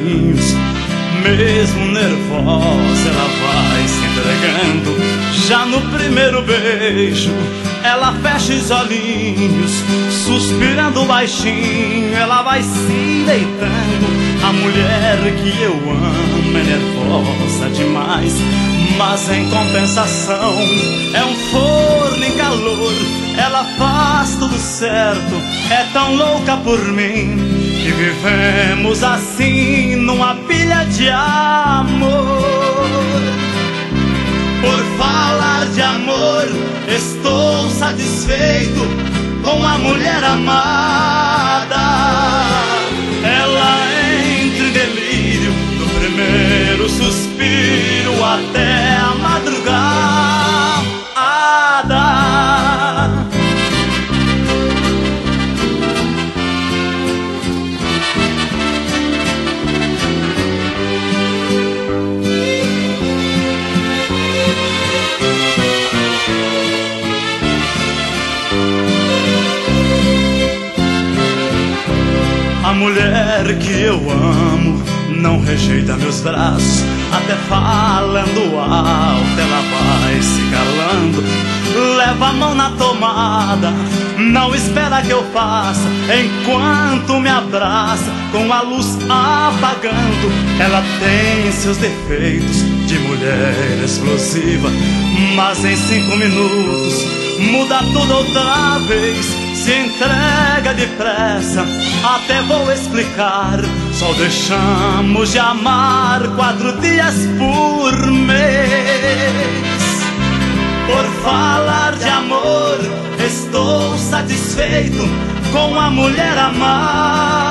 carinhos. Mesmo nervosa, ela vai se entregando. Já no primeiro beijo, ela fecha os olhinhos. Suspirando baixinho, ela vai se deitando. A mulher que eu amo é nervosa demais, mas em compensação é um forno em calor. Ela faz tudo certo, é tão louca por mim, que vivemos assim numa pilha de amor. Por falar de amor, estou satisfeito com a mulher amada. Ela entra em delírio do primeiro suspiro até a madrugada. A mulher que eu amo não rejeita meus braços, até falando alto ela vai se calando. Leva a mão na tomada, não espera que eu faça, enquanto me abraça com a luz apagando. Ela tem seus defeitos de mulher explosiva, mas em 5 minutos muda tudo outra vez. Se entrega depressa, até vou explicar. Só deixamos de amar 4 dias por mês. Por falar de amor, estou satisfeito com a mulher amada.